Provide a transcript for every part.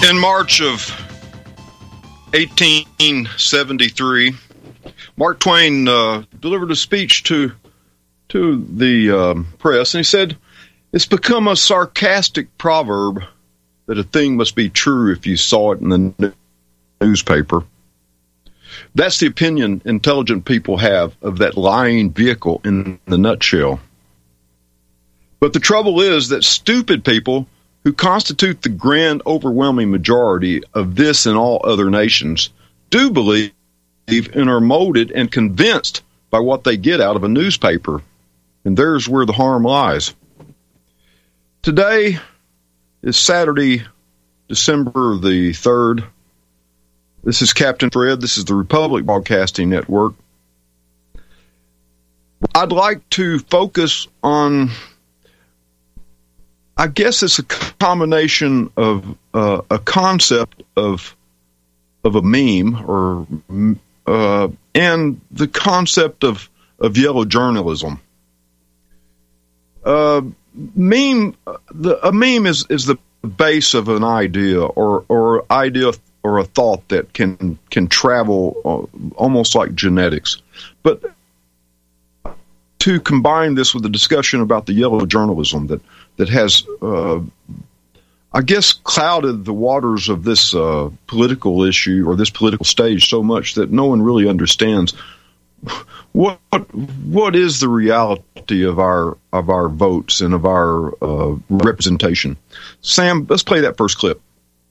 In March of 1873, Mark Twain delivered a speech to the press, and he said, "It's become a sarcastic proverb that a thing must be true if you saw it in the newspaper." That's the opinion intelligent people have of that lying vehicle in the nutshell. But the trouble is that stupid people who constitute the grand overwhelming majority of this and all other nations do believe and are molded and convinced by what they get out of a newspaper. And there's where the harm lies. Today is Saturday, December the 3rd. This is Captain Fred. This is the Republic Broadcasting Network. I'd like to focus on, I guess it's a combination of a concept of a meme or and the concept of yellow journalism. A meme is the base of an idea or idea or a thought that can travel almost like genetics. But to combine this with a discussion about the yellow journalism that has, I guess, clouded the waters of this political issue or this political stage so much that no one really understands what is the reality of our votes and of our representation. Sam, let's play that first clip.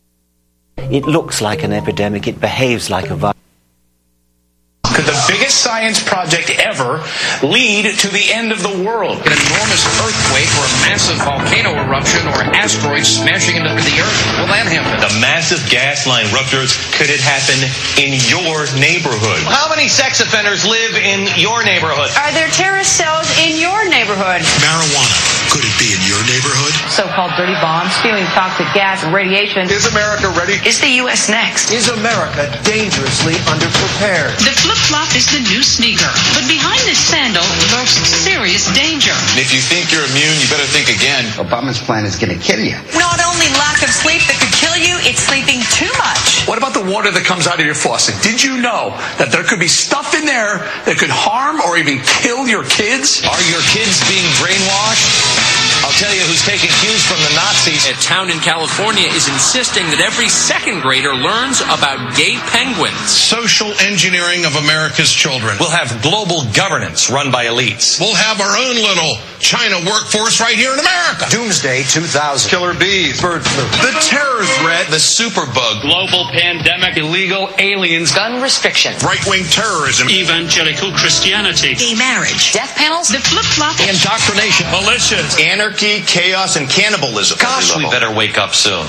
It looks like an epidemic. It behaves like a virus. Could the biggest science project ever lead to the end of the world? An enormous earthquake or a massive volcano eruption or asteroids smashing into the earth? Will that happen? The massive gas line ruptures, could it happen in your neighborhood? How many sex offenders live in your neighborhood? Are there terrorist cells in your neighborhood? Marijuana, could it be in your neighborhood? So-called dirty bombs spewing toxic gas and radiation. Is America ready? Is the U.S. next? Is America dangerously underprepared? The flip-flop is the new sneaker, but behind this sandal lurks serious danger. If you think you're immune, you better think again. Obama's plan is going to kill you. Not only lack of sleep that could kill you, it's sleeping too much. What about the water that comes out of your faucet? Did you know that there could be stuff in there that could harm or even kill your kids? Are your kids being brainwashed? I'll tell you who's taking cues from the Nazis. A town in California is insisting that every second grader learns about gay penguins. Social engineering of America's children. We'll have global governance run by elites. We'll have our own little China workforce right here in America. Doomsday 2000. Killer bees. Bird flu. The terror threat. The superbug. Global pandemic, illegal aliens, Gun restriction. Right-wing terrorism. evangelical Christianity, Gay marriage. Death panels. the flip-flop, Indoctrination. militias, Anarchy, chaos, and cannibalism. Gosh, we better wake up soon.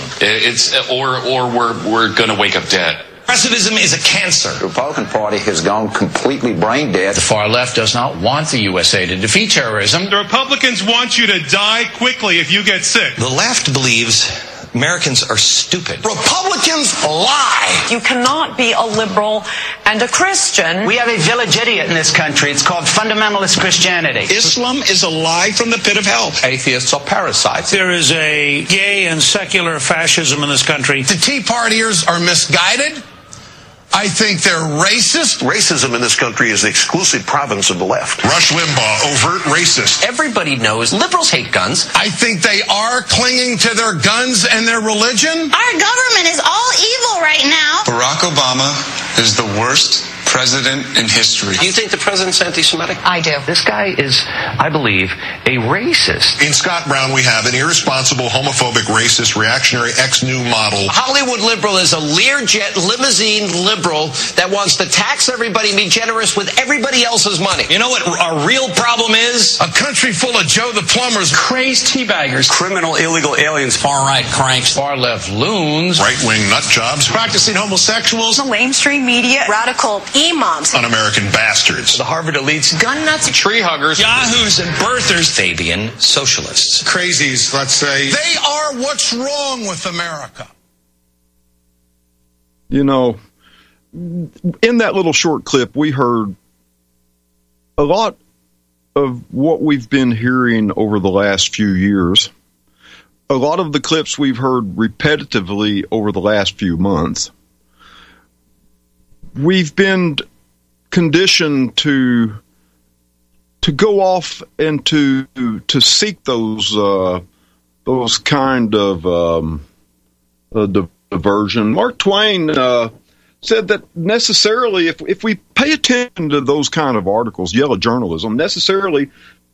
We're going to wake up dead. Progressivism is a cancer. The Republican Party has gone completely brain dead. The far left does not want the USA to defeat terrorism. The Republicans want you to die quickly if you get sick. The left believes Americans are stupid. Republicans lie. You cannot be a liberal and a Christian. We have a village idiot in this country. It's called fundamentalist Christianity. Islam is a lie from the pit of hell. Atheists are parasites. There is a gay and secular fascism in this country. The Tea Partiers are misguided. I think they're racist. Racism in this country is the exclusive province of the left. Rush Limbaugh, overt racist. Everybody knows liberals hate guns. I think they are clinging to their guns and their religion. Our government is all evil right now. Barack Obama is the worst president in history. Do you think the president's anti-Semitic? I do. This guy is, I believe, a racist. In Scott Brown, we have an irresponsible, homophobic, racist, reactionary, ex-new model. Hollywood liberal is a Learjet limousine liberal that wants to tax everybody and be generous with everybody else's money. You know what our real problem is? A country full of Joe the Plumbers. Crazed teabaggers. Criminal illegal aliens. far-right cranks, Far-left loons. Right-wing nut jobs. Practicing homosexuals. The mainstream media, radical imams, Un-American bastards. The Harvard elites. gun nuts, Tree huggers. yahoos and birthers, Fabian socialists. Crazies, let's say. They are what's wrong with America. You know, in that little short clip, we heard a lot of what we've been hearing over the last few years. a lot of the clips we've heard repetitively over the last few months, we've been conditioned to go off and to seek those kind of diversion. Mark Twain said that necessarily, if we pay attention to those kind of articles, yellow journalism, necessarily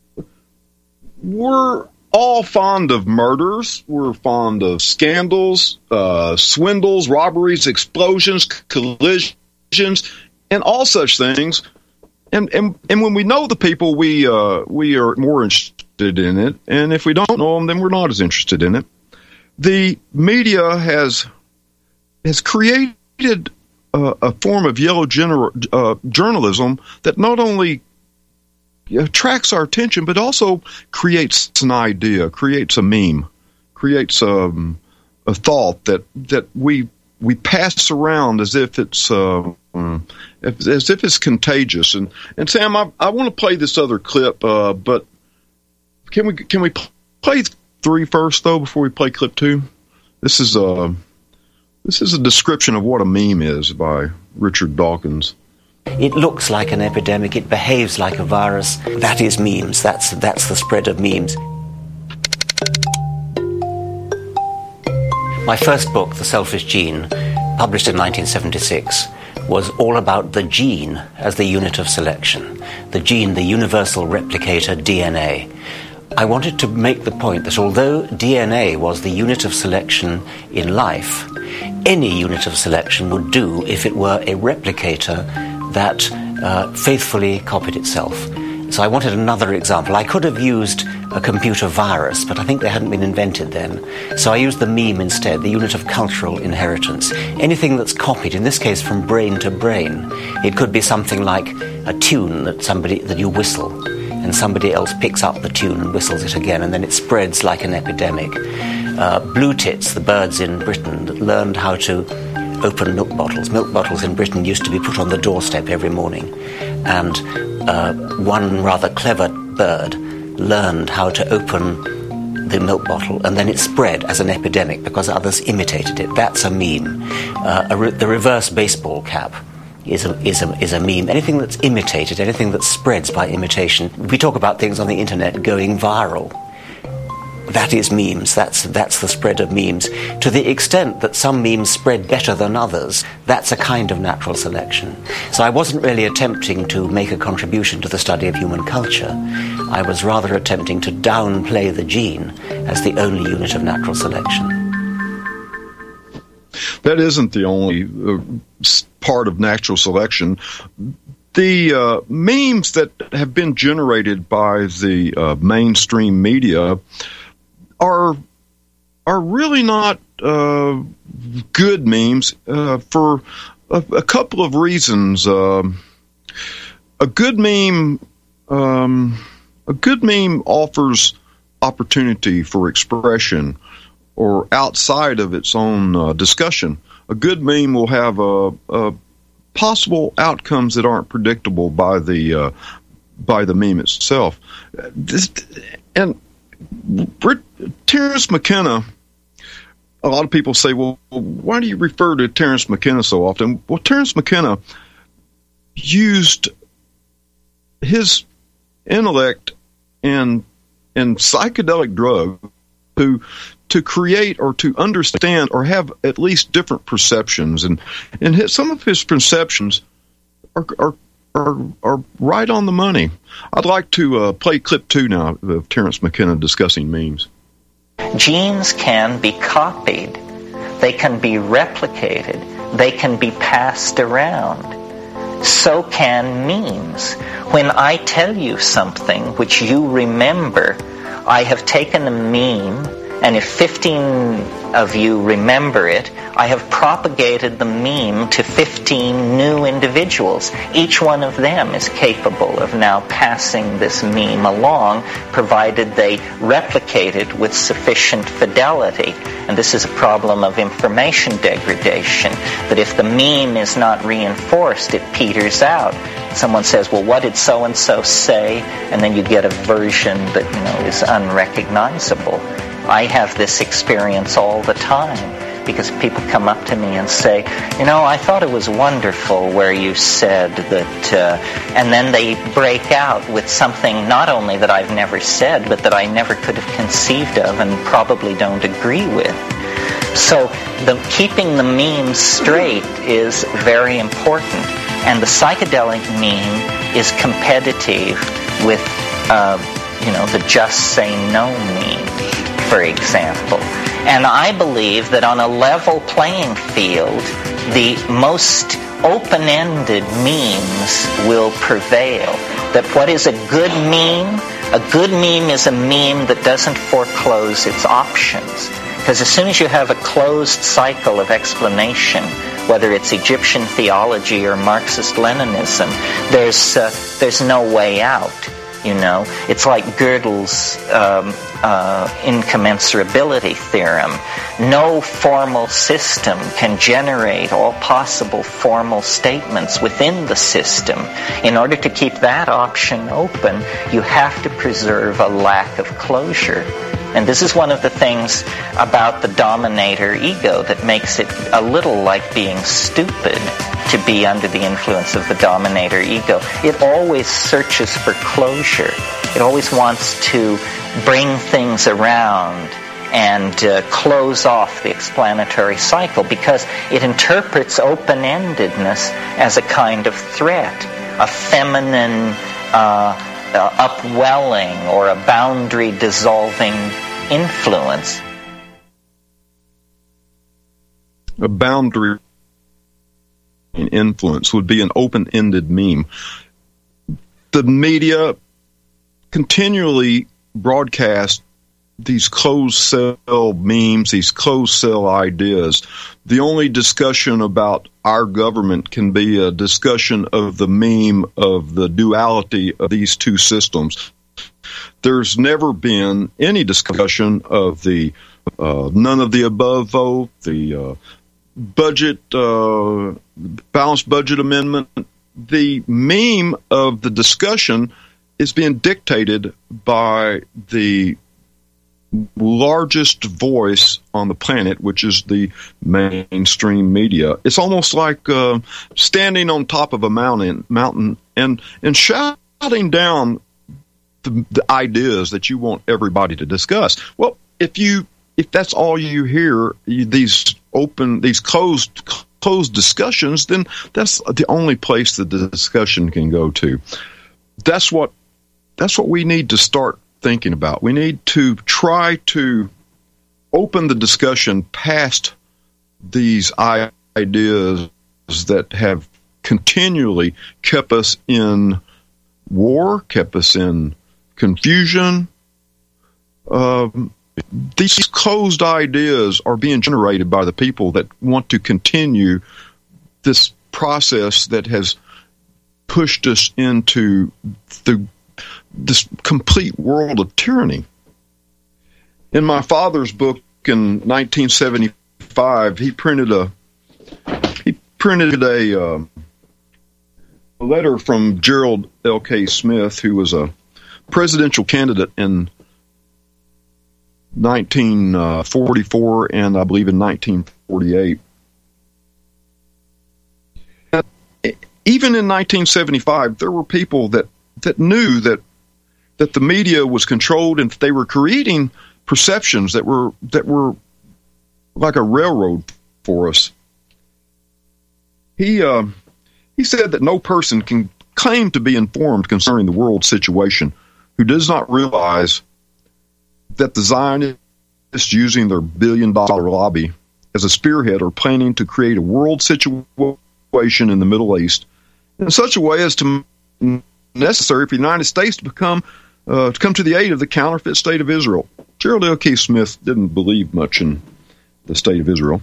we're all fond of murders, we're fond of scandals, swindles, robberies, explosions, collisions, and all such things. And when we know the people, we are more interested in it. And if we don't know them, then we're not as interested in it. The media has created a form of yellow journalism that not only attracts our attention, but also creates an idea, creates a meme, creates a thought that we pass around as if it's contagious. And Sam, I want to play this other clip, but can we play 3 first though before we play clip 2? This is a description of what a meme is by Richard Dawkins. It looks like an epidemic. It behaves like a virus. That is memes. That's the spread of memes. My first book, The Selfish Gene, published in 1976, was all about the gene as the unit of selection. The gene, the universal replicator DNA. I wanted to make the point that although DNA was the unit of selection in life, any unit of selection would do if it were a replicator that faithfully copied itself. So I wanted another example. I could have used a computer virus, but I think they hadn't been invented then. So I used the meme instead, the unit of cultural inheritance. Anything that's copied, in this case from brain to brain. It could be something like a tune that you whistle, and somebody else picks up the tune and whistles it again, and then it spreads like an epidemic. Blue tits, the birds in Britain that learned how to open milk bottles. Milk bottles in Britain used to be put on the doorstep every morning, and one rather clever bird learned how to open the milk bottle, and then it spread as an epidemic because others imitated it. That's a meme. The reverse baseball cap is a meme. Anything that's imitated, anything that spreads by imitation. We talk about things on the internet going viral. That is memes. That's the spread of memes. To the extent that some memes spread better than others, that's a kind of natural selection. So I wasn't really attempting to make a contribution to the study of human culture. I was rather attempting to downplay the gene as the only unit of natural selection. That isn't the only part of natural selection. The memes that have been generated by the mainstream media are really not good memes for a couple of reasons. A good meme offers opportunity for expression or outside of its own discussion. A good meme will have possible outcomes that aren't predictable by the meme itself. And Terence McKenna, a lot of people say, well, why do you refer to Terence McKenna so often? Well, Terence McKenna used his intellect and psychedelic drug to create or to understand or have at least different perceptions, and some of his perceptions are right on the money. I'd like to play clip 2 now of Terence McKenna discussing memes. Genes can be copied, they can be replicated, they can be passed around. So can memes. When I tell you something which you remember, I have taken a meme, and if 15 of you remember it, I have propagated the meme to 15 new individuals. Each one of them is capable of now passing this meme along, provided they replicate it with sufficient fidelity. And this is a problem of information degradation, that if the meme is not reinforced, it peters out. Someone says, well, what did so-and-so say? And then you get a version that, is unrecognizable. I have this experience all the time, because people come up to me and say, I thought it was wonderful where you said that, and then they break out with something not only that I've never said, but that I never could have conceived of and probably don't agree with. So keeping the memes straight is very important. And the psychedelic meme is competitive with, the just say no meme, for example. And I believe that on a level playing field, the most open-ended memes will prevail. That what is a good meme is a meme that doesn't foreclose its options. Because as soon as you have a closed cycle of explanation, whether it's Egyptian theology or Marxist-Leninism, there's no way out. It's like Gödel's incommensurability theorem. No formal system can generate all possible formal statements within the system. In order to keep that option open, you have to preserve a lack of closure. And this is one of the things about the dominator ego that makes it a little like being stupid to be under the influence of the dominator ego. It always searches for closure. It always wants to bring things around and close off the explanatory cycle, because it interprets open-endedness as a kind of threat, a feminine upwelling or a boundary-dissolving influence. A boundary influence would be an open-ended meme. The media continually broadcast these closed-cell memes, these closed-cell ideas. The only discussion about our government can be a discussion of the meme of the duality of these two systems. There's never been any discussion of the none of the above vote, the budget, balanced budget amendment. The meme of the discussion is being dictated by the largest voice on the planet, which is the mainstream media. It's almost like standing on top of a mountain and shouting down the ideas that you want everybody to discuss. Well, if that's all you hear, these closed discussions, then that's the only place that the discussion can go to. That's what we need to start thinking about. We need to try to open the discussion past these ideas that have continually kept us in war, kept us in confusion. These closed ideas are being generated by the people that want to continue this process that has pushed us into this complete world of tyranny. In my father's book in 1975, he printed a letter from Gerald L.K. Smith, who was a presidential candidate in 1944 and I believe in 1948. Even in 1975, there were people that knew that the media was controlled and they were creating perceptions that were like a railroad for us. He said that no person can claim to be informed concerning the world situation who does not realize that the Zionists, using their billion-dollar lobby as a spearhead, are planning to create a world situation in the Middle East in such a way as to necessary for the United States to come to the aid of the counterfeit state of Israel. Gerald L.K. Smith didn't believe much in the state of Israel.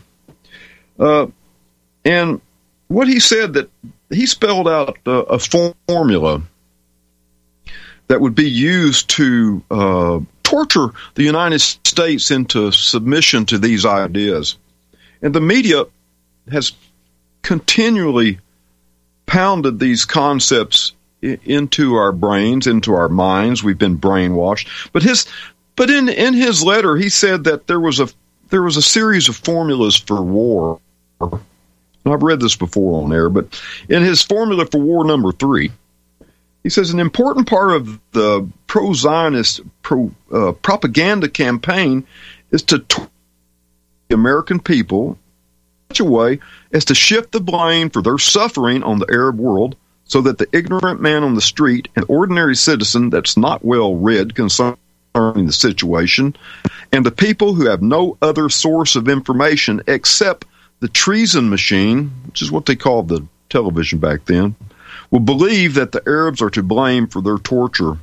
And what he said, that he spelled out a formula that would be used to torture the United States into submission to these ideas. And the media has continually pounded these concepts into our brains, into our minds. We've been brainwashed. But But in his letter, he said that there was a series of formulas for war. And I've read this before on air, but in his formula for war number 3, he says an important part of the pro-Zionist propaganda campaign is to torture the American people in such a way as to shift the blame for their suffering on the Arab world, so that the ignorant man on the street, an ordinary citizen that's not well read concerning the situation, and the people who have no other source of information except the treason machine, which is what they called the television back then, will believe that the Arabs are to blame for their torture.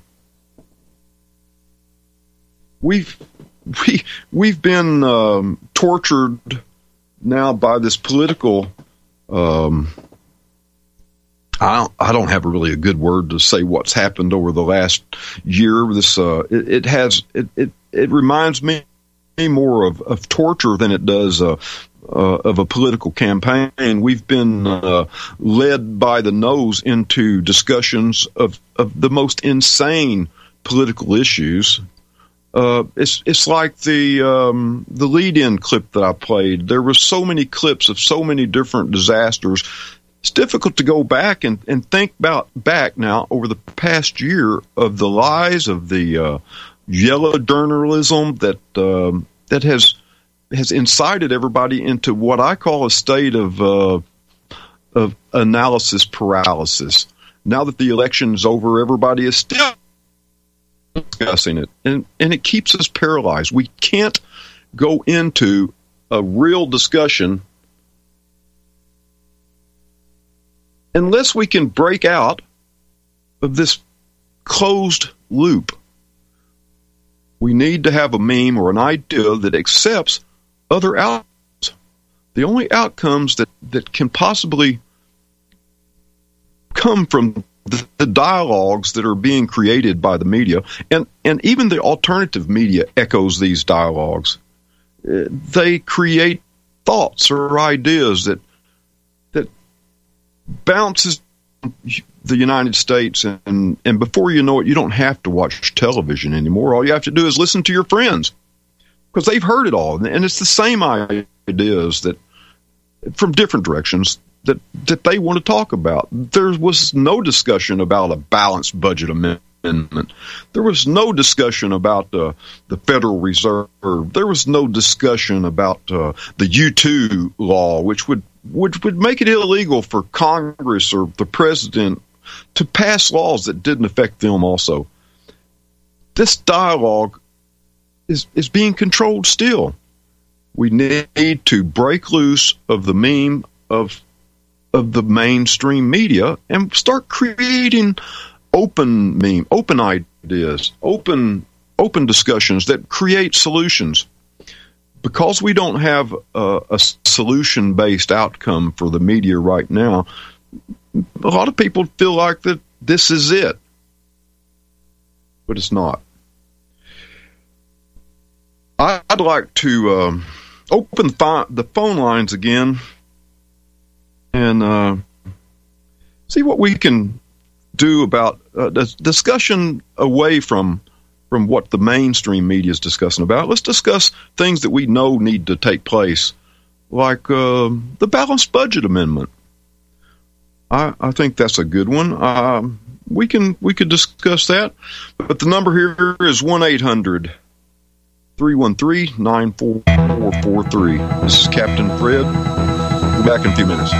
We've been tortured now by this political. I don't have really a good word to say what's happened over the last year. This it reminds me more of torture than it does of a political campaign. We've been led by the nose into discussions of the most insane political issues. It's like the lead-in clip that I played. There were so many clips of so many different disasters. It's difficult to go back and think back now over the past year of the lies of the yellow journalism that has incited everybody into what I call a state of analysis paralysis. Now that the election is over, everybody is still discussing it, and it keeps us paralyzed. We can't go into a real discussion unless we can break out of this closed loop. We need to have a meme or an idea that accepts other outcomes. The only outcomes that can possibly come from the dialogues that are being created by the media, and even the alternative media echoes these dialogues. They create thoughts or ideas that bounces the United States, and before you know it, you don't have to watch television anymore. All you have to do is listen to your friends, because they've heard it all, and it's the same ideas that from different directions that they want to talk about. There was no discussion about a balanced budget amendment. There was no discussion about the Federal Reserve. There was no discussion about the U2 law, which would make it illegal for Congress or the president to pass laws that didn't affect them also. This dialogue is being controlled still. We need to break loose of the meme of the mainstream media and start creating open ideas, open discussions that create solutions. Because we don't have a solution-based outcome for the media right now, a lot of people feel like that this is it. But it's not. I'd like to open the phone lines again and see what we can do about the discussion away from what the mainstream media is discussing about. Let's discuss things that we know need to take place, like the balanced budget amendment. I think that's a good one. We could discuss that, but the number here is 1-800-313-9443. This is Captain Fred. We'll be back in a few minutes.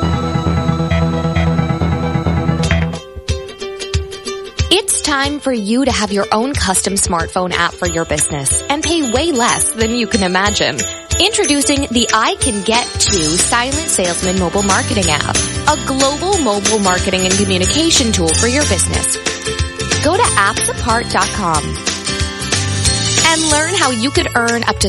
It's time for you to have your own custom smartphone app for your business and pay way less than you can imagine. Introducing the I Can Get To Silent Salesman mobile marketing app, a global mobile marketing and communication tool for your business. Go to appsapart.com and learn how you could earn up to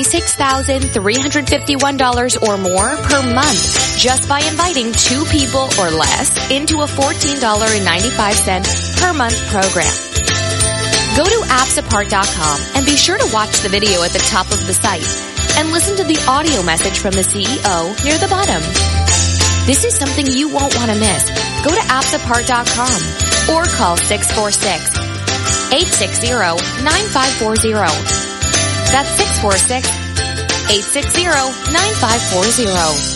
$36,351 or more per month just by inviting 2 people or less into a $14.95 per month program. Go to appsapart.com and be sure to watch the video at the top of the site and listen to the audio message from the CEO near the bottom. This is something you won't want to miss. Go to appsapart.com or call 646 646-860-9540. That's 646-860-9540.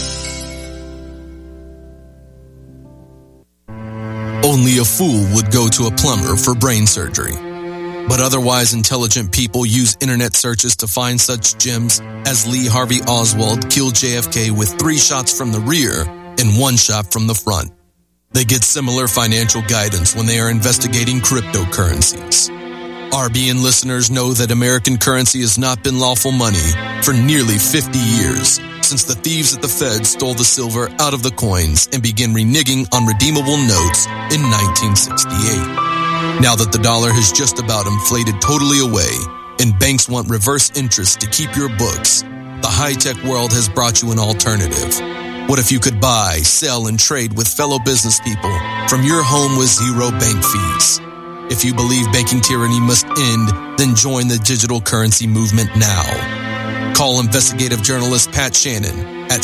Only a fool would go to a plumber for brain surgery. But otherwise intelligent people use internet searches to find such gems as Lee Harvey Oswald killed JFK with 3 shots from the rear and 1 shot from the front. They get similar financial guidance when they are investigating cryptocurrencies. RBN listeners know that American currency has not been lawful money for nearly 50 years, since the thieves at the Fed stole the silver out of the coins and began reneging on redeemable notes in 1968. Now that the dollar has just about inflated totally away and banks want reverse interest to keep your books, the high-tech world has brought you an alternative. What if you could buy, sell, and trade with fellow business people from your home with zero bank fees? If you believe banking tyranny must end, then join the digital currency movement now. Call investigative journalist Pat Shannon at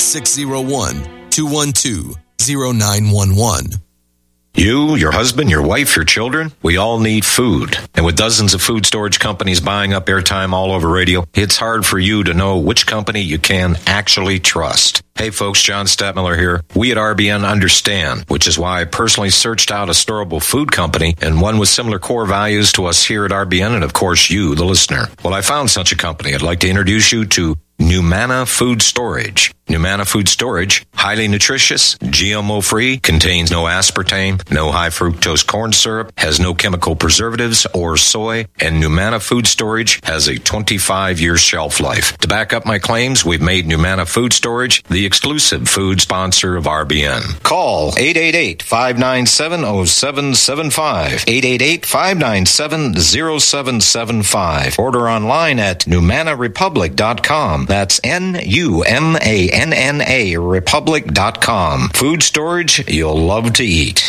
601-212-0911. You, your husband, your wife, your children, we all need food. And with dozens of food storage companies buying up airtime all over radio, it's hard for you to know which company you can actually trust. Hey folks, John Stadtmiller here. We at RBN understand, which is why I personally searched out a storable food company and one with similar core values to us here at RBN and of course you, the listener. Well, I found such a company. I'd like to introduce you to Numana Food Storage. Numana Food Storage, highly nutritious, GMO-free, contains no aspartame, no high fructose corn syrup, has no chemical preservatives or soy, and Numana Food Storage has a 25-year shelf life. To back up my claims, we've made Numana Food Storage the exclusive food sponsor of RBN. Call 888-597-0775, 888-597-0775. Order online at NumanaRepublic.com. That's NUMANNA Republic.com. Food storage you'll love to eat.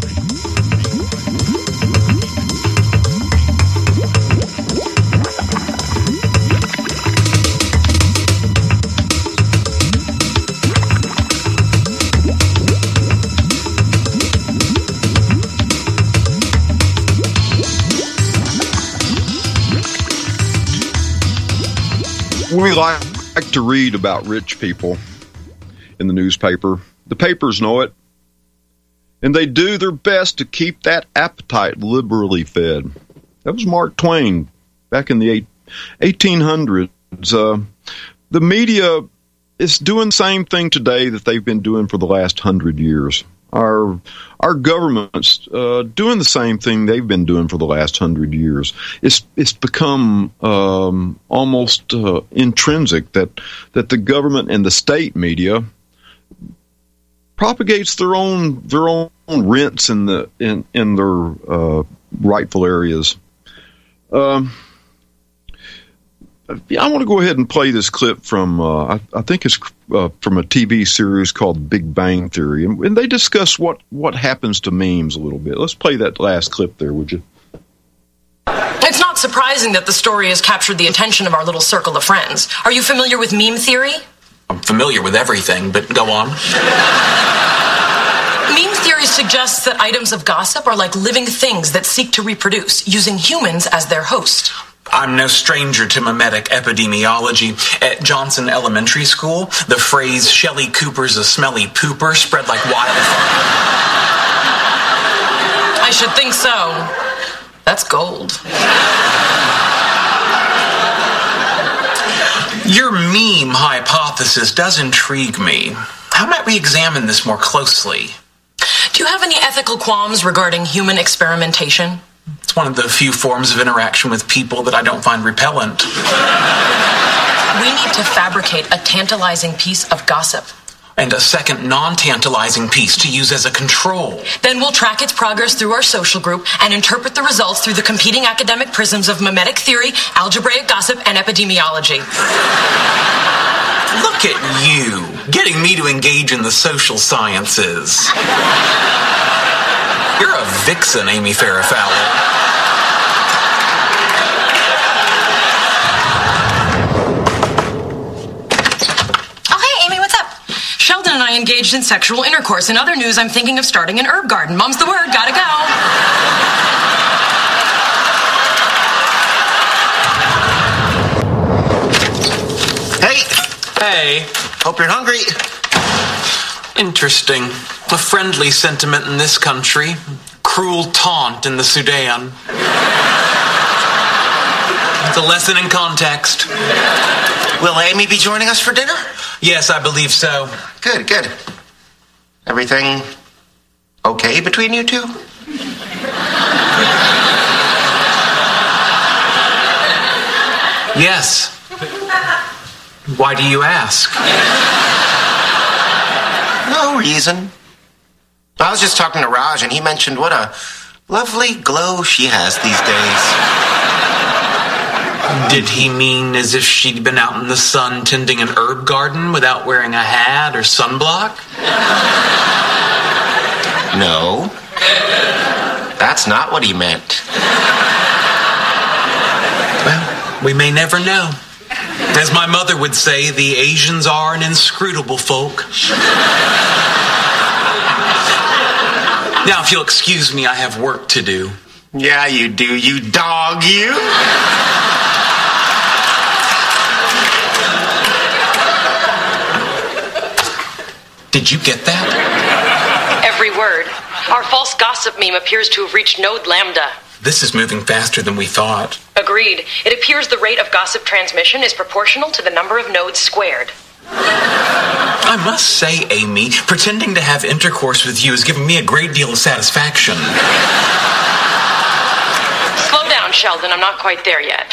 We like to read about rich people in the newspaper. The papers know it, and they do their best to keep that appetite liberally fed. That was Mark Twain back in the 1800s. The media is doing the same thing today that they've been doing for the last 100 years. Our government's doing the same thing they've been doing for the last 100 years. It's become almost intrinsic that the government and the state media propagates their own rents in their rightful areas. I want to go ahead and play this clip from, I think it's from a TV series called Big Bang Theory. And they discuss what happens to memes a little bit. Let's play that last clip there, would you? It's not surprising that the story has captured the attention of our little circle of friends. Are you familiar with meme theory? I'm familiar with everything, but go on. Meme theory suggests that items of gossip are like living things that seek to reproduce, using humans as their host. I'm no stranger to memetic epidemiology. At Johnson Elementary School, the phrase Shelley Cooper's a smelly pooper spread like wildfire. I should think so. That's gold. Your meme hypothesis does intrigue me. How might we examine this more closely? Do you have any ethical qualms regarding human experimentation? It's one of the few forms of interaction with people that I don't find repellent. We need to fabricate a tantalizing piece of gossip. And a second non-tantalizing piece to use as a control. Then we'll track its progress through our social group and interpret the results through the competing academic prisms of memetic theory, algebraic gossip, and epidemiology. Look at you, getting me to engage in the social sciences. You're a vixen, Amy Farrah Fowler. Oh, hey, Amy, what's up? Sheldon and I engaged in sexual intercourse. In other news, I'm thinking of starting an herb garden. Mom's the word, gotta go. Hey. Hope you're hungry. Interesting. A friendly sentiment in this country. Cruel taunt in the Sudan. It's a lesson in context. Will Amy be joining us for dinner? Yes, I believe so. Good, good. Everything okay between you two? Yes. Why do you ask? No reason. I was just talking to Raj, and he mentioned what a lovely glow she has these days. Did he mean as if she'd been out in the sun tending an herb garden without wearing a hat or sunblock? No. That's not what he meant. Well, we may never know. As my mother would say, the Asians are an inscrutable folk. Now, if you'll excuse me, I have work to do. Yeah, you do, you dog, you. Did you get that? Every word. Our false gossip meme appears to have reached node lambda. This is moving faster than we thought. Agreed. It appears the rate of gossip transmission is proportional to the number of nodes squared. I must say, Amy, pretending to have intercourse with you has given me a great deal of satisfaction. Slow down, Sheldon. I'm not quite there yet.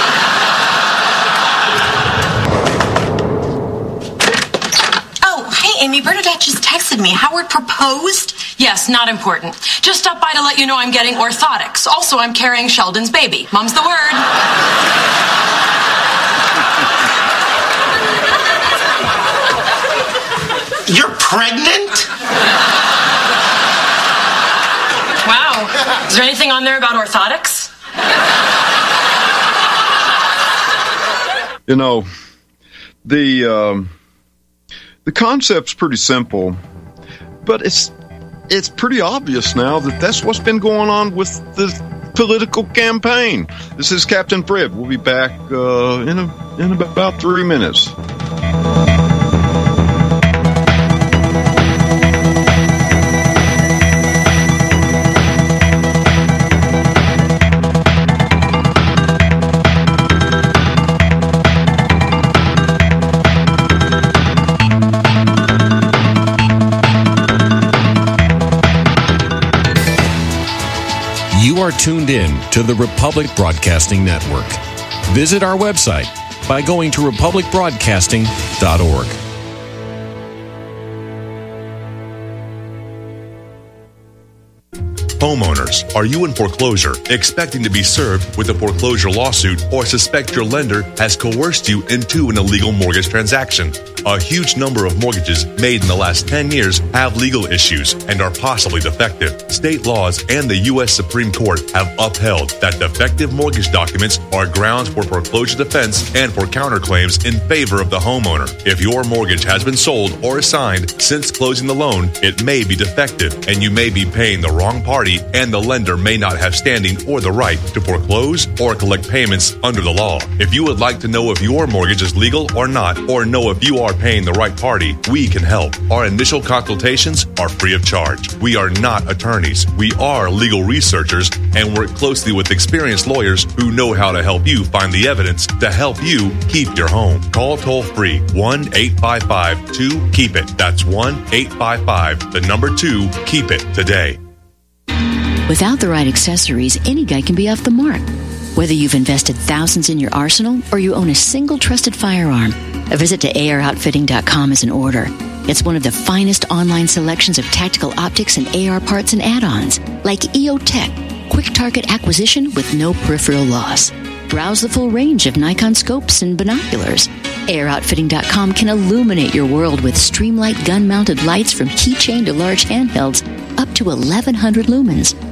Oh, hey, Amy. Bernadette just texted me. Howard proposed? Yes, not important. Just stopped by to let you know I'm getting orthotics. Also, I'm carrying Sheldon's baby. Mom's the word. You're pregnant? Wow. Is there anything on there about orthotics? You know, the concept's pretty simple, but it's pretty obvious now that that's what's been going on with the political campaign. This is Captain Fred. We'll be back in about 3 minutes. You are tuned in to the Republic Broadcasting Network. Visit our website by going to republicbroadcasting.org. Homeowners, are you in foreclosure, expecting to be served with a foreclosure lawsuit, or suspect your lender has coerced you into an illegal mortgage transaction? A huge number of mortgages made in the last 10 years have legal issues and are possibly defective. State laws and the U.S. Supreme Court have upheld that defective mortgage documents are grounds for foreclosure defense and for counterclaims in favor of the homeowner. If your mortgage has been sold or assigned since closing the loan, it may be defective and you may be paying the wrong party, and the lender may not have standing or the right to foreclose or collect payments under the law. If you would like to know if your mortgage is legal or not, or know if you are paying the right party, we can help. Our initial consultations are free of charge. We are not attorneys. We are legal researchers and work closely with experienced lawyers who know how to help you find the evidence to help you keep your home. Call toll-free 1-855-2-KEEP-IT. That's 1-855-2-KEEP-IT today. Without the right accessories, any guy can be off the mark. Whether you've invested thousands in your arsenal or you own a single trusted firearm, a visit to AROutfitting.com is in order. It's one of the finest online selections of tactical optics and AR parts and add-ons, like EOTech, quick target acquisition with no peripheral loss. Browse the full range of Nikon scopes and binoculars. AROutfitting.com can illuminate your world with Streamlight gun-mounted lights from keychain to large handhelds up to 1,100 lumens. Find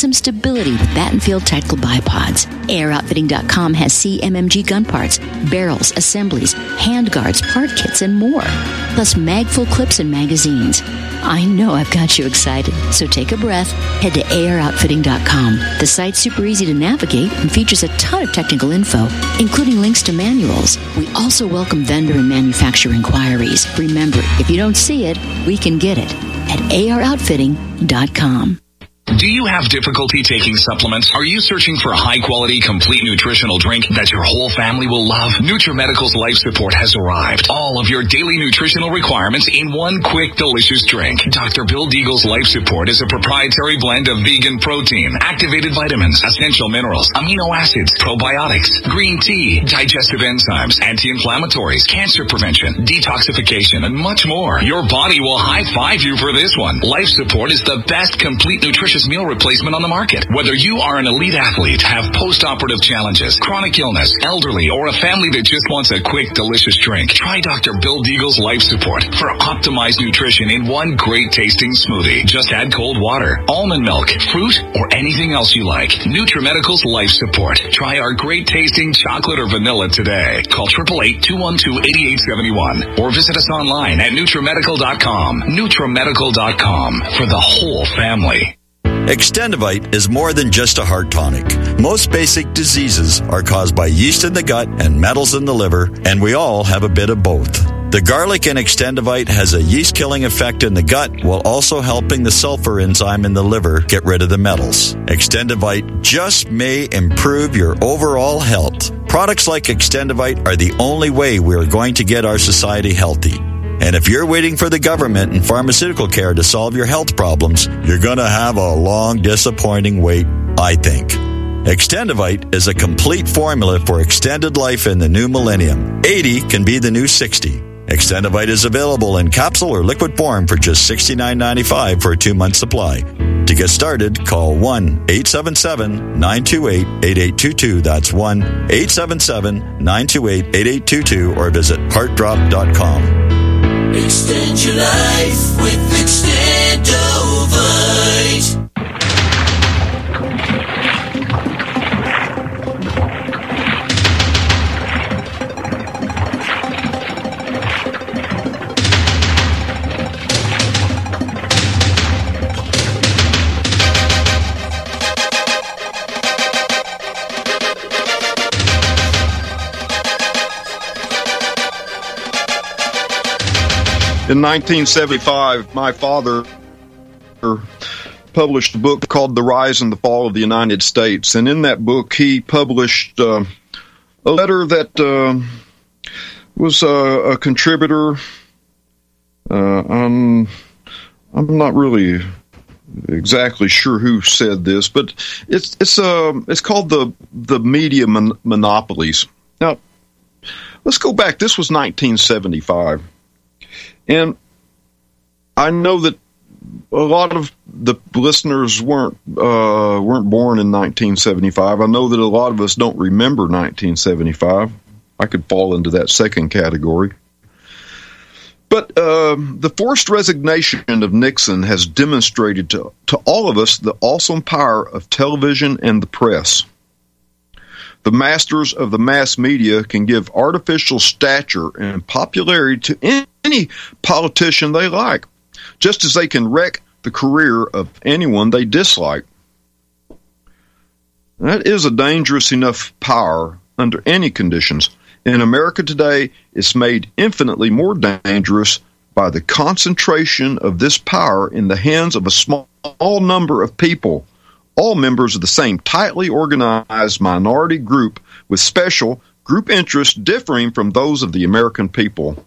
some stability with Battenfield Tactical Bipods. Airoutfitting.com has CMMG gun parts, barrels, assemblies, handguards, part kits, and more. Plus mag-full clips and magazines. I know I've got you excited, so take a breath. Head to Airoutfitting.com. The site's super easy to navigate and features a ton of technical info, including links to manuals. We also welcome vendor and manufacturer inquiries. Remember, if you don't see it, we can get it at Airoutfitting.com. Do you have difficulty taking supplements? Are you searching for a high-quality, complete nutritional drink that your whole family will love? NutriMedical's Life Support has arrived. All of your daily nutritional requirements in one quick, delicious drink. Dr. Bill Deagle's Life Support is a proprietary blend of vegan protein, activated vitamins, essential minerals, amino acids, probiotics, green tea, digestive enzymes, anti-inflammatories, cancer prevention, detoxification, and much more. Your body will high-five you for this one. Life Support is the best complete nutrition meal replacement on the market. Whether you are an elite athlete, have post-operative challenges, chronic illness, elderly, or a family that just wants a quick, delicious drink, try Dr. Bill Deagle's Life Support for optimized nutrition in one great tasting smoothie. Just add cold water, almond milk, fruit, or anything else you like. NutriMedical's Life Support. Try our great tasting chocolate or vanilla today. Call 888-212-8871 or visit us online at NutriMedical.com. NutriMedical.com for the whole family. Extendivite is more than just a heart tonic. Most basic diseases are caused by yeast in the gut and metals in the liver, and we all have a bit of both. The garlic in Extendivite has a yeast-killing effect in the gut while also helping the sulfur enzyme in the liver get rid of the metals. Extendivite just may improve your overall health. Products like Extendivite are the only way we are going to get our society healthy. And if you're waiting for the government and pharmaceutical care to solve your health problems, you're going to have a long, disappointing wait, I think. Extendivite is a complete formula for extended life in the new millennium. 80 can be the new 60. Extendivite is available in capsule or liquid form for just $69.95 for a 2-month supply. To get started, call 1-877-928-8822. That's 1-877-928-8822 or visit heartdrop.com. Extend your life with Extendovite. In 1975, my father published a book called The Rise and the Fall of the United States. And in that book, he published a letter that was a contributor. I'm not really exactly sure who said this, but it's called the media monopolies. Now, let's go back. This was 1975. And I know that a lot of the listeners weren't born in 1975. I know that a lot of us don't remember 1975. I could fall into that second category. But the forced resignation of Nixon has demonstrated to all of us the awesome power of television and the press. The masters of the mass media can give artificial stature and popularity to any politician they like, just as they can wreck the career of anyone they dislike. That is a dangerous enough power under any conditions. In America today, it's made infinitely more dangerous by the concentration of this power in the hands of a small number of people, all members of the same tightly organized minority group with special group interests differing from those of the American people.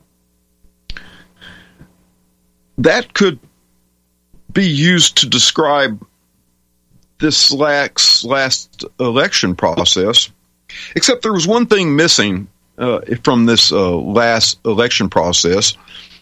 That could be used to describe this last election process, except there was one thing missing from this last election process.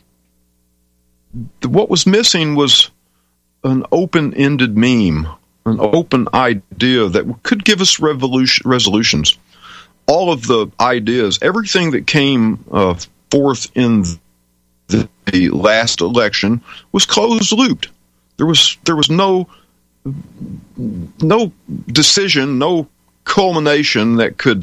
What was missing was an open-ended meme, an open idea that could give us resolutions. All of the ideas, everything that came forth in the last election was closed-looped. There was no decision, no culmination that could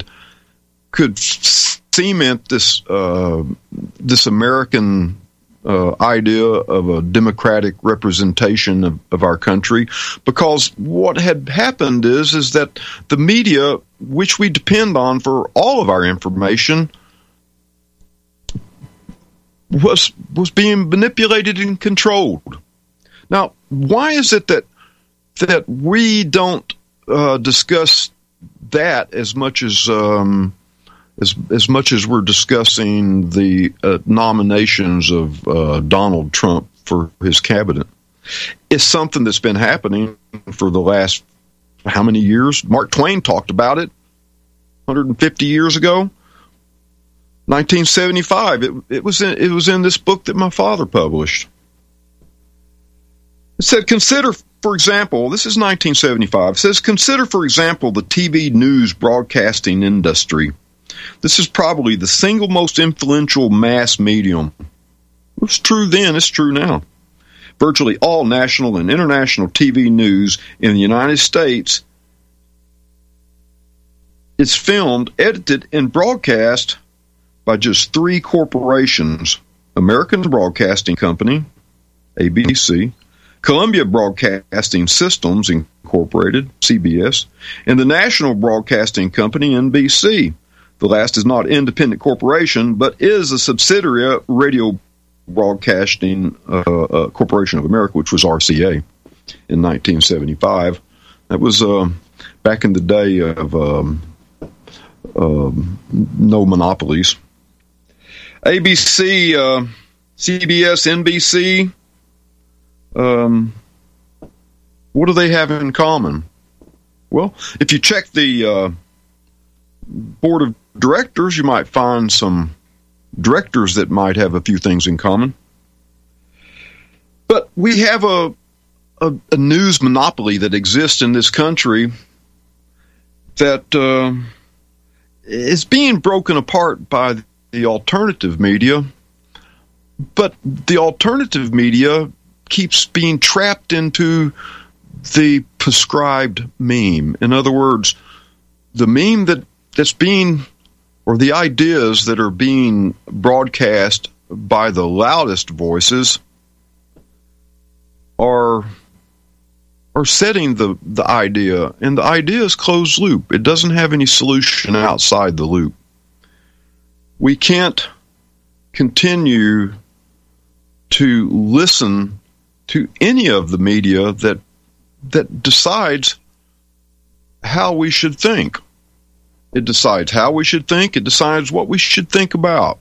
cement this American idea of a democratic representation of our country, because what had happened is that the media, which we depend on for all of our information, was being manipulated and controlled. Now, why is it that we don't discuss that as much as much as we're discussing the nominations of Donald Trump for his cabinet? It's something that's been happening for the last how many years? Mark Twain talked about it 150 years ago. 1975. It was in this book that my father published. It said, consider, for example, this is 1975. It says, consider, for example, the TV news broadcasting industry. This is probably the single most influential mass medium. It was true then, it's true now. Virtually all national and international TV news in the United States is filmed, edited, and broadcast by just three corporations: American Broadcasting Company, ABC, Columbia Broadcasting Systems Incorporated, CBS, and the National Broadcasting Company, NBC. The last is not an independent corporation, but is a subsidiary of Radio Broadcasting Corporation of America, which was RCA in 1975. That was back in the day of no monopolies. ABC, CBS, NBC, what do they have in common? Well, if you check the board of directors, you might find some directors that might have a few things in common. But we have a news monopoly that exists in this country that is being broken apart by the alternative media, but the alternative media keeps being trapped into the prescribed meme. In other words, the meme that's being, or the ideas that are being broadcast by the loudest voices are setting the idea, and the idea is closed loop. It doesn't have any solution outside the loop. We can't continue to listen to any of the media that decides how we should think. It decides how we should think. It decides what we should think about.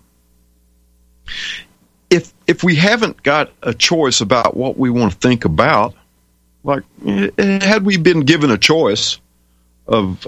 If we haven't got a choice about what we want to think about, like had we been given a choice of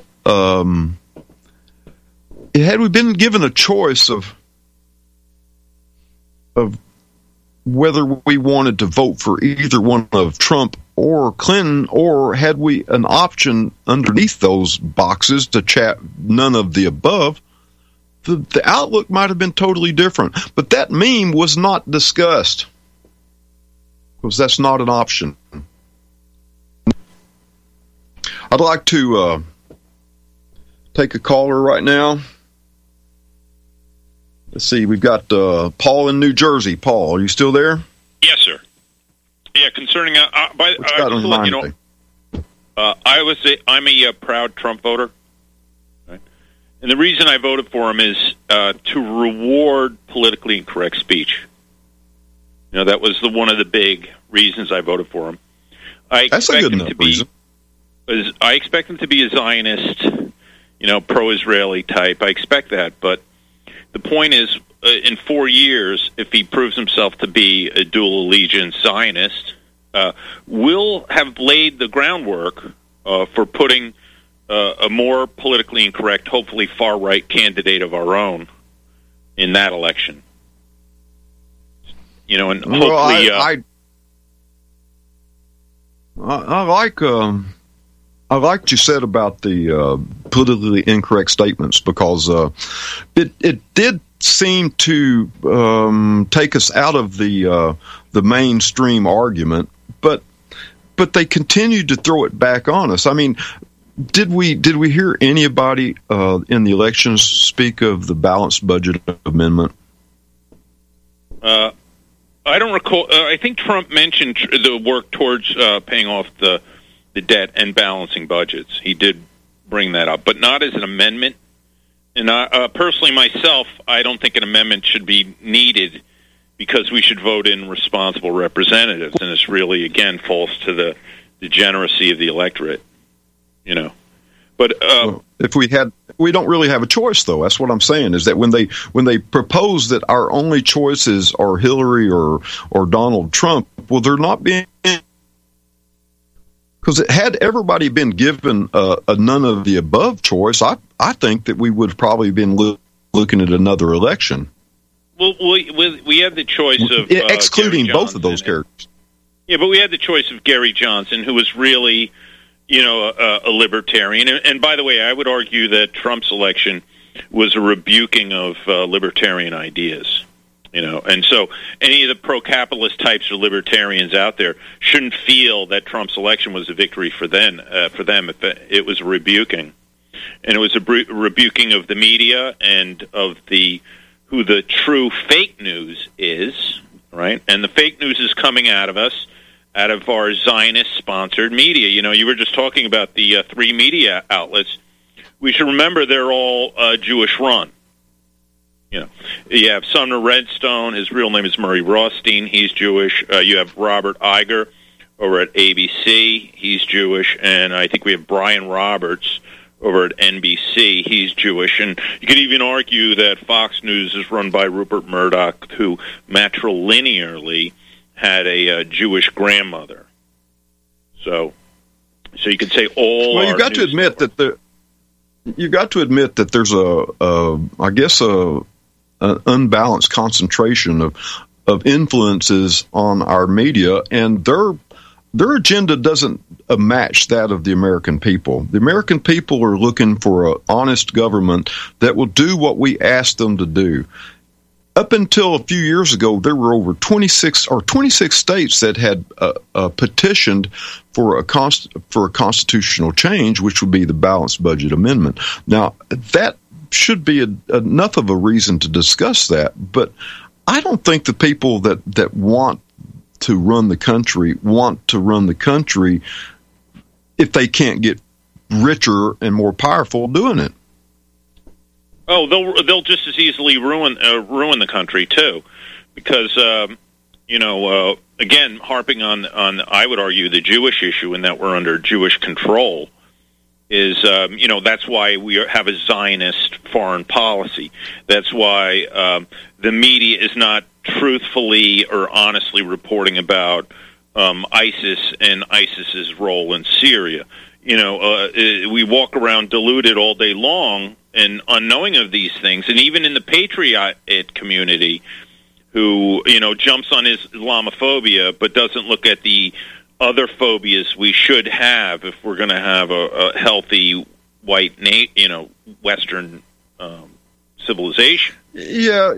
whether we wanted to vote for either one of Trump or Clinton, or had we an option underneath those boxes to chat none of the above, the outlook might have been totally different. But that meme was not discussed, because that's not an option. I'd like to take a caller right now. Let's see, we've got Paul in New Jersey. Paul, are you still there? Yes, sir. Yeah, concerning I'm a proud Trump voter, right? And the reason I voted for him is to reward politically incorrect speech. You know, that was one of the big reasons I voted for him. That's a good enough reason. I expect him to be a Zionist, pro-Israeli type. I expect that, but the point is, in 4 years, if he proves himself to be a dual allegiance Zionist, we'll have laid the groundwork for putting a more politically incorrect, hopefully far-right candidate of our own in that election. And hopefully... I like what you said about the politically incorrect statements, because it did seem to take us out of the mainstream argument. But but they continued to throw it back on us. I mean, did we hear anybody in the elections speak of the balanced budget amendment? I don't recall. I think Trump mentioned the work towards paying off the debt and balancing budgets. He did bring that up, but not as an amendment. And personally, myself, I don't think an amendment should be needed because we should vote in responsible representatives, and it's really, again, falls to the degeneracy of the electorate, you know. But if we don't really have a choice, though. That's what I'm saying, is that when they propose that our only choices are Hillary or Donald Trump, well, they're not being, because had everybody been given a none of the above choice, I think that we would have probably been looking at another election. Well, we had the choice of excluding both of those characters. Yeah, but we had the choice of Gary Johnson, who was really, you know, a libertarian. And by the way, I would argue that Trump's election was a rebuking of libertarian ideas. You know, and so any of the pro-capitalist types or libertarians out there shouldn't feel that Trump's election was a victory for them. If it was a rebuking, and it was a rebuking of the media and of who the true fake news is, right? And the fake news is coming out of us, out of our Zionist-sponsored media. You know, you were just talking about the three media outlets. We should remember they're all Jewish-run. You know, you have Sumner Redstone. His real name is Murray Rothstein. He's Jewish. You have Robert Iger over at ABC. He's Jewish. And I think we have Brian Roberts over at NBC. He's Jewish. And you could even argue that Fox News is run by Rupert Murdoch, who matrilinearly had a Jewish grandmother. So you could say all. Well, you've got to admit that there's an unbalanced concentration of influences on our media, and their agenda doesn't match that of the American people. The American people are looking for an honest government that will do what we ask them to do. Up until a few years ago, there were over 26 states that had petitioned for a constitutional change, which would be the balanced budget amendment. Now, that should be enough of a reason to discuss that, but I don't think the people that want to run the country if they can't get richer and more powerful doing it. Oh, they'll just as easily ruin the country too, because again, harping on I would argue the Jewish issue, and that we're under Jewish control, is that's why we have a Zionist foreign policy. That's why the media is not truthfully or honestly reporting about ISIS and ISIS's role in Syria. We walk around deluded all day long and unknowing of these things, and even in the patriot community, who jumps on Islamophobia but doesn't look at the other phobias we should have if we're going to have a healthy white, Western civilization. Yeah,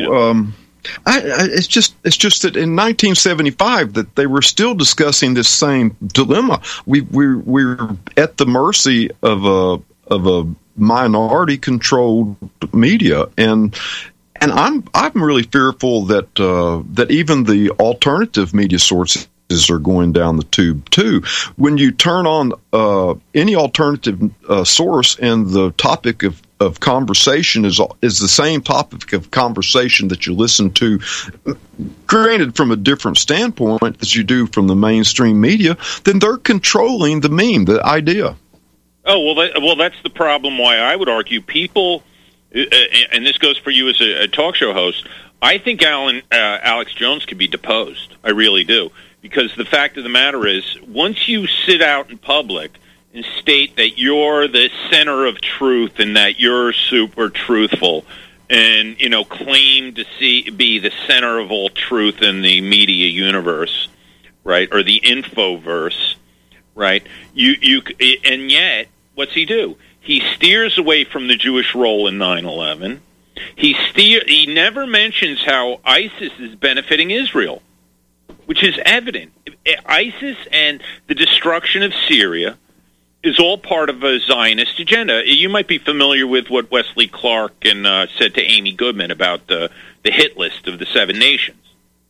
it's just that in 1975 that they were still discussing this same dilemma. We're at the mercy of a minority-controlled media, and I'm really fearful that even the alternative media sources are going down the tube too. When you turn on any alternative source, and the topic of conversation is the same topic of conversation that you listen to, granted from a different standpoint as you do from the mainstream media, then they're controlling the meme, the idea. Oh, well, that's the problem. Why I would argue people, and this goes for you as a talk show host, I think Alex Jones could be deposed. I really do. Because the fact of the matter is, once you sit out in public and state that you're the center of truth and that you're super truthful and, claim to be the center of all truth in the media universe, right, or the infoverse, right, and yet, what's he do? He steers away from the Jewish role in 9/11. He never mentions how ISIS is benefiting Israel. which is evident. ISIS and the destruction of Syria is all part of a Zionist agenda. You might be familiar with what Wesley Clark said to Amy Goodman about the hit list of the 7 nations,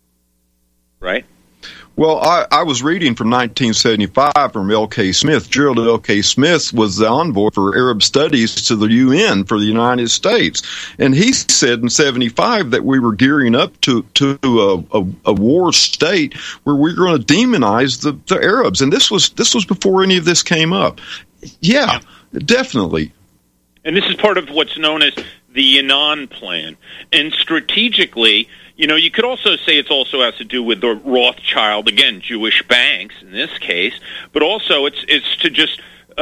right? Well, I was reading from 1975 from L.K. Smith. Gerald L.K. Smith was the envoy for Arab Studies to the UN for the United States. And he said in 75 that we were gearing up to a war state where we were going to demonize the Arabs. And this was before any of this came up. Yeah, definitely. And this is part of what's known as the Annan Plan. And strategically, you could also say it also has to do with the Rothschild, again, Jewish banks in this case, but also it's to just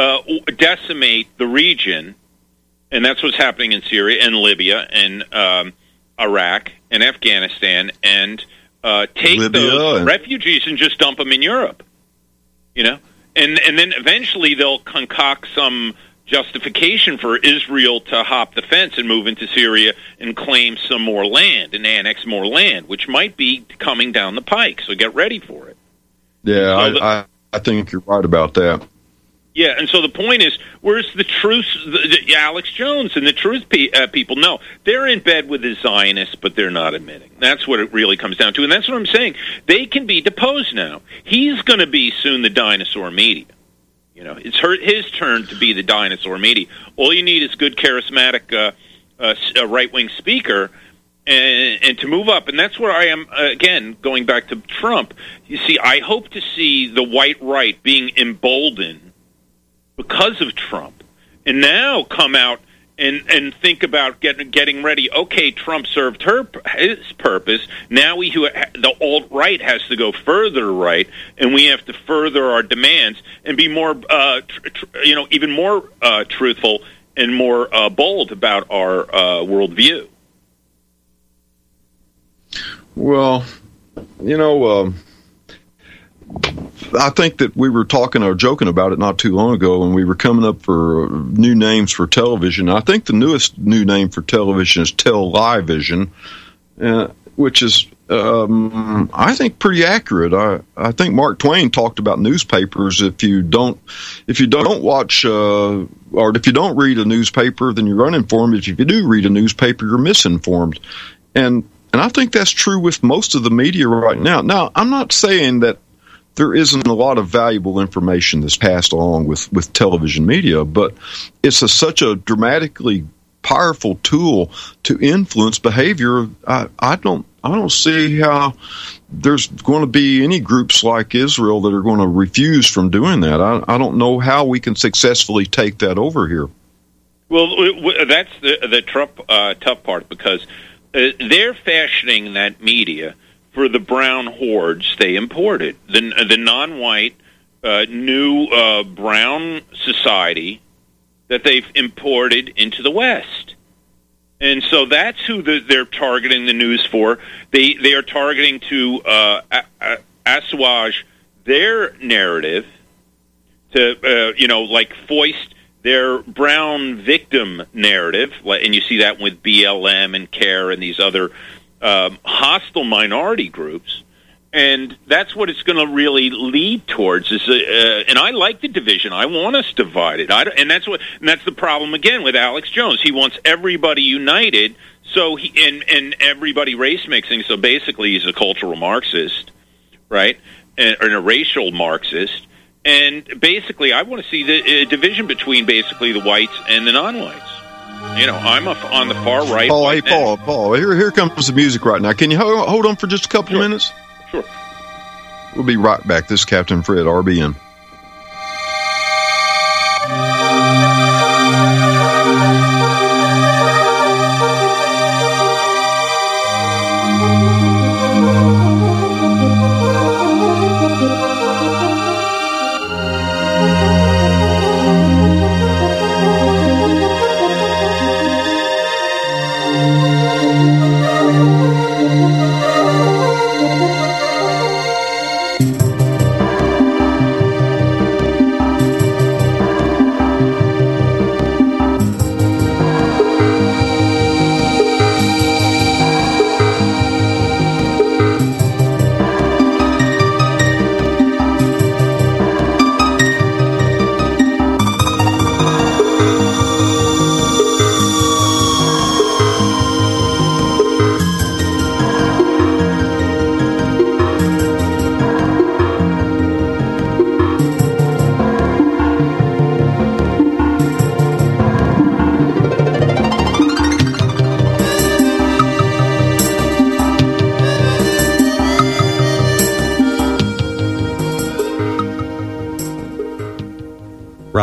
decimate the region, and that's what's happening in Syria and Libya and Iraq and Afghanistan, and take those refugees and just dump them in Europe, and then eventually they'll concoct some justification for Israel to hop the fence and move into Syria and claim some more land and annex more land, which might be coming down the pike. So get ready for it. Yeah, so I think you're right about that. Yeah, and so the point is, where's the truth? Alex Jones and the truth people, no, they're in bed with the Zionists, but they're not admitting. That's what it really comes down to, and that's what I'm saying. They can be deposed now. He's going to be soon the dinosaur media. It's his turn to be the dinosaur media. All you need is good, charismatic, right-wing speaker, and to move up. And that's where I am, again, going back to Trump. You see, I hope to see the white right being emboldened because of Trump, and now come out and think about getting ready. Okay, Trump served his purpose. Now the alt-right has to go further right, and we have to further our demands and be more, even more truthful and more bold about our worldview. Well, I think that we were talking or joking about it not too long ago, and we were coming up for new names for television. I think the newest new name for television is Tell-Lie-Vision, which is, I think, pretty accurate. I think Mark Twain talked about newspapers. If you don't watch or if you don't read a newspaper, then you're uninformed. If you do read a newspaper, you're misinformed. And I think that's true with most of the media right now. Now, I'm not saying that there isn't a lot of valuable information that's passed along with television media, but it's such a dramatically powerful tool to influence behavior. I don't see how there's going to be any groups like Israel that are going to refuse from doing that. I don't know how we can successfully take that over here. Well, that's the Trump tough part, because they're fashioning that media for the brown hordes they imported, the non-white new brown society that they've imported into the West. And so that's who they're targeting the news for. They are targeting to assuage their narrative, to foist their brown victim narrative, and you see that with BLM and CARE and these other hostile minority groups, and that's what it's going to really lead towards. And I like the division. I want us divided. And that's the problem again with Alex Jones. He wants everybody united, so and everybody race mixing. So basically, he's a cultural Marxist, right, and a racial Marxist. And basically, I want to see the division between basically the whites and the non-whites. I'm on the far right. Paul, here comes the music right now. Can you hold on for just a couple of minutes? Sure. We'll be right back. This is Captain Fred, RBN.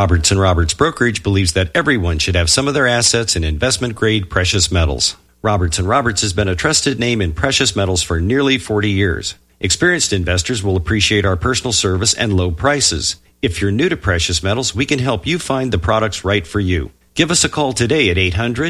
Roberts & Roberts Brokerage believes that everyone should have some of their assets in investment-grade precious metals. Roberts & Roberts has been a trusted name in precious metals for nearly 40 years. Experienced investors will appreciate our personal service and low prices. If you're new to precious metals, we can help you find the products right for you. Give us a call today at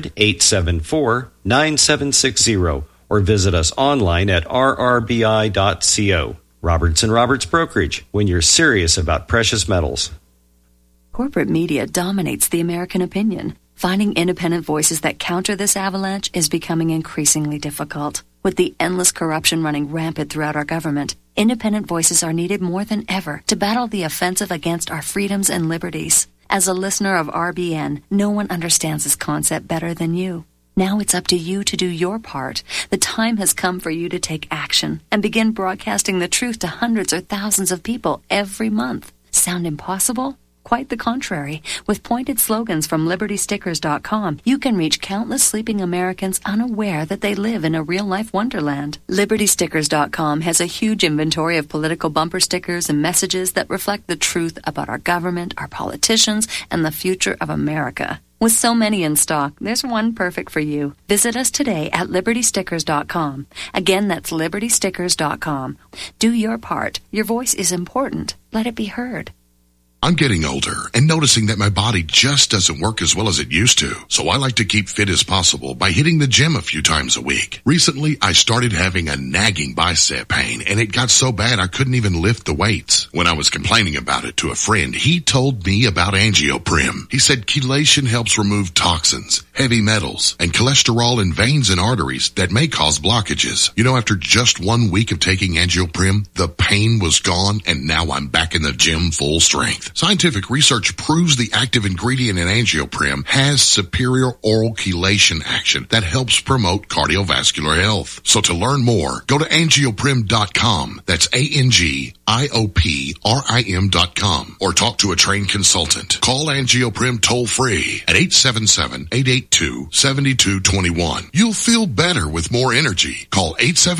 800-874-9760 or visit us online at rrbi.co. Roberts & Roberts Brokerage, when you're serious about precious metals. Corporate media dominates the American opinion. Finding independent voices that counter this avalanche is becoming increasingly difficult. With the endless corruption running rampant throughout our government, independent voices are needed more than ever to battle the offensive against our freedoms and liberties. As a listener of RBN, no one understands this concept better than you. Now it's up to you to do your part. The time has come for you to take action and begin broadcasting the truth to hundreds or thousands of people every month. Sound impossible? Quite the contrary. With pointed slogans from LibertyStickers.com, you can reach countless sleeping Americans unaware that they live in a real-life wonderland. LibertyStickers.com has a huge inventory of political bumper stickers and messages that reflect the truth about our government, our politicians, and the future of America. With so many in stock, there's one perfect for you. Visit us today at LibertyStickers.com. Again, that's LibertyStickers.com. Do your part. Your voice is important. Let it be heard. I'm getting older and noticing that my body just doesn't work as well as it used to. So I like to keep fit as possible by hitting the gym a few times a week. Recently, I started having a nagging bicep pain, and it got so bad I couldn't even lift the weights. When I was complaining about it to a friend, he told me about Angioprim. He said chelation helps remove toxins, heavy metals, and cholesterol in veins and arteries that may cause blockages. You know, after just 1 week of taking Angioprim, the pain was gone, and now I'm back in the gym full strength. Scientific research proves the active ingredient in Angioprim has superior oral chelation action that helps promote cardiovascular health. So to learn more, go to angioprim.com. That's ANGIOPRIM.com, or talk to a trained consultant. Call Angioprim toll free at 877-882-7221. You'll feel better with more energy. Call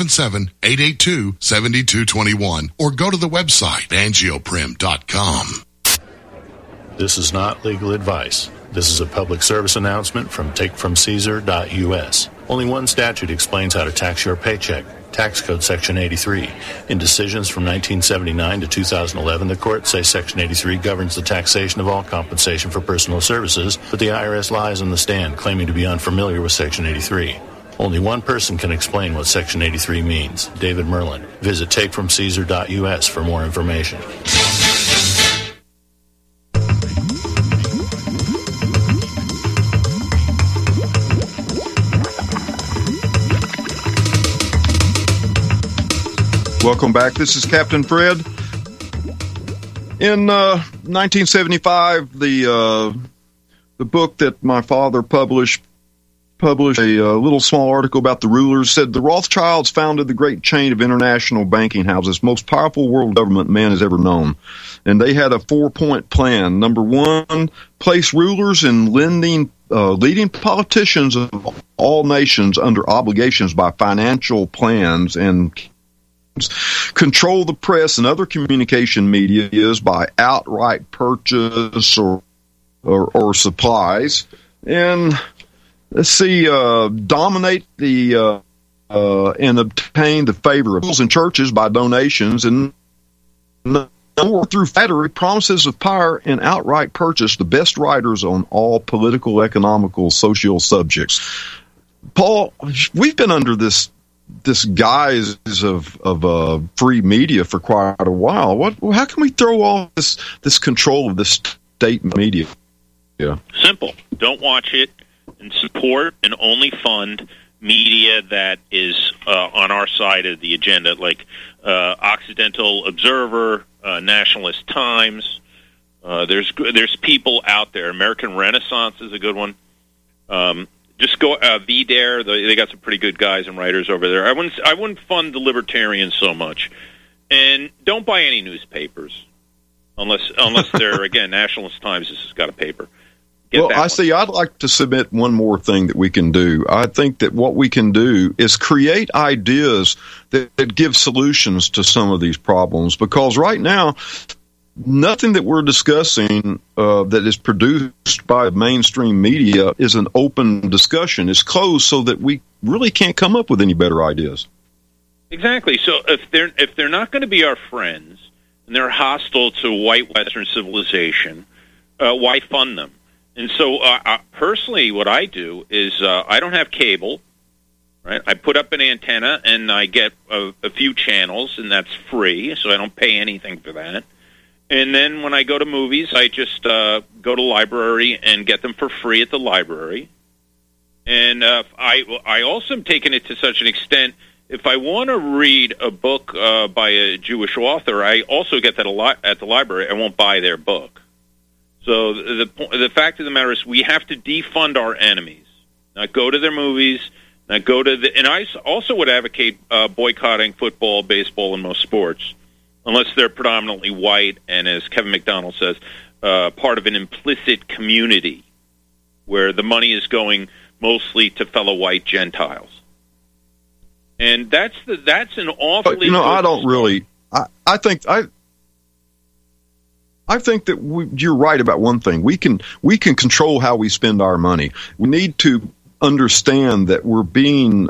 877-882-7221 or go to the website angioprim.com. This is not legal advice. This is a public service announcement from takefromcaesar.us. Only one statute explains how to tax your paycheck. Tax Code Section 83. In decisions from 1979 to 2011, the courts say Section 83 governs the taxation of all compensation for personal services, but the IRS lies on the stand, claiming to be unfamiliar with Section 83. Only one person can explain what Section 83 means, David Merlin. Visit takefromcaesar.us for more information. Welcome back. This is Captain Fred. In 1975, the book that my father published a little small article about the rulers. Said the Rothschilds founded the great chain of international banking houses, most powerful world government man has ever known. And they had a 4-point plan. Number one, place rulers and leading politicians of all nations under obligations by financial plans and control the press and other communication media is by outright purchase or supplies. And let's see, dominate the and obtain the favor of schools and churches by donations, and through flattery, promises of power, and outright purchase the best writers on all political, economical, social subjects. Paul, we've been under this guise of free media for quite a while. How can we throw all this control of this state media? Yeah. Simple. Don't watch it and support and only fund media that is on our side of the agenda, like Occidental Observer, Nationalist Times. There's people out there. American Renaissance is a good one. Just go VDare. They got some pretty good guys and writers over there. I wouldn't fund the libertarians so much, and don't buy any newspapers unless they're again Nationalist Times has got a paper. I'd like to submit one more thing that we can do. I think that what we can do is create ideas that give solutions to some of these problems, because right now nothing that we're discussing that is produced by mainstream media is an open discussion. It's closed so that we really can't come up with any better ideas. Exactly. So if they're not going to be our friends and they're hostile to white Western civilization, why fund them? And so personally, what I do is I don't have cable. Right? I put up an antenna and I get a few channels, and that's free, so I don't pay anything for that. And then when I go to movies, I just go to the library and get them for free at the library. And I also am taking it to such an extent, if I want to read a book by a Jewish author, I also get that at the library. I won't buy their book. So the fact of the matter is we have to defund our enemies, not go to their movies, not go to and I also would advocate boycotting football, baseball, and most sports, unless they're predominantly white and, as Kevin McDonald says, part of an implicit community where the money is going mostly to fellow white Gentiles. And that's an awfully. I don't really. I think that you're right about one thing. We can control how we spend our money. We need to understand that we're being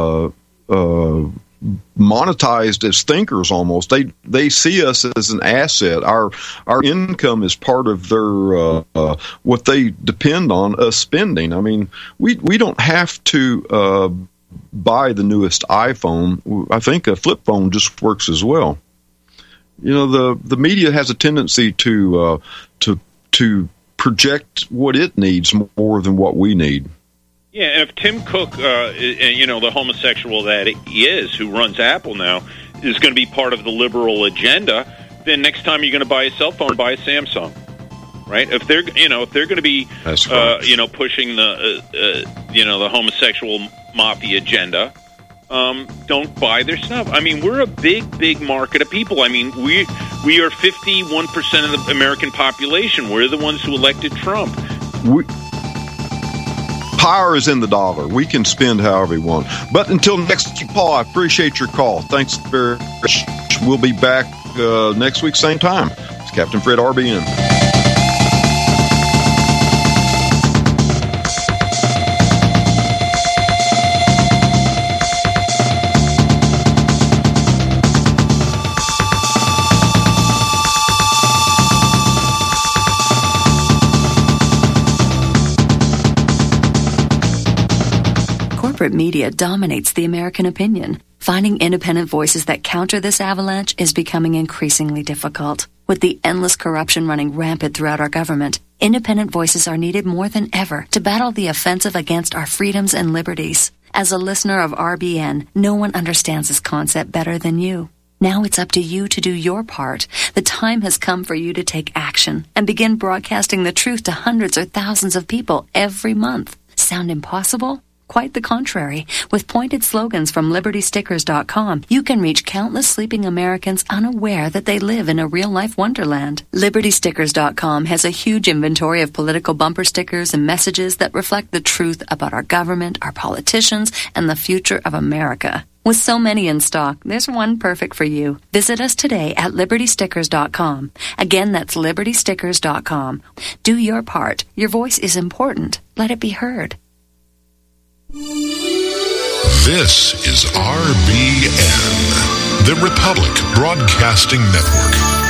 monetized as thinkers almost. They see us as an asset. Our income is part of their what they depend on us spending. I mean, we don't have to buy the newest iPhone. I think a flip phone just works as well. The media has a tendency to project what it needs more than what we need. Yeah, and if Tim Cook, the homosexual that he is, who runs Apple now, is going to be part of the liberal agenda, then next time you're going to buy a cell phone, buy a Samsung, right? If they're going to be, pushing the homosexual mafia agenda, don't buy their stuff. I mean, we're a big market of people. I mean, we are 51% of the American population. We're the ones who elected Trump. Power is in the dollar. We can spend however we want. But until next week, Paul, I appreciate your call. Thanks very much. We'll be back next week, same time. It's Captain Fred, RBN. Corporate media dominates the American opinion. Finding independent voices that counter this avalanche is becoming increasingly difficult. With the endless corruption running rampant throughout our government, independent voices are needed more than ever to battle the offensive against our freedoms and liberties. As a listener of RBN, no one understands this concept better than you. Now it's up to you to do your part. The time has come for you to take action and begin broadcasting the truth to hundreds or thousands of people every month. Sound impossible? Quite the contrary. With pointed slogans from LibertyStickers.com, you can reach countless sleeping Americans unaware that they live in a real-life wonderland. LibertyStickers.com has a huge inventory of political bumper stickers and messages that reflect the truth about our government, our politicians, and the future of America. With so many in stock, there's one perfect for you. Visit us today at LibertyStickers.com. Again, that's LibertyStickers.com. Do your part. Your voice is important. Let it be heard. This is RBN, the Republic Broadcasting Network.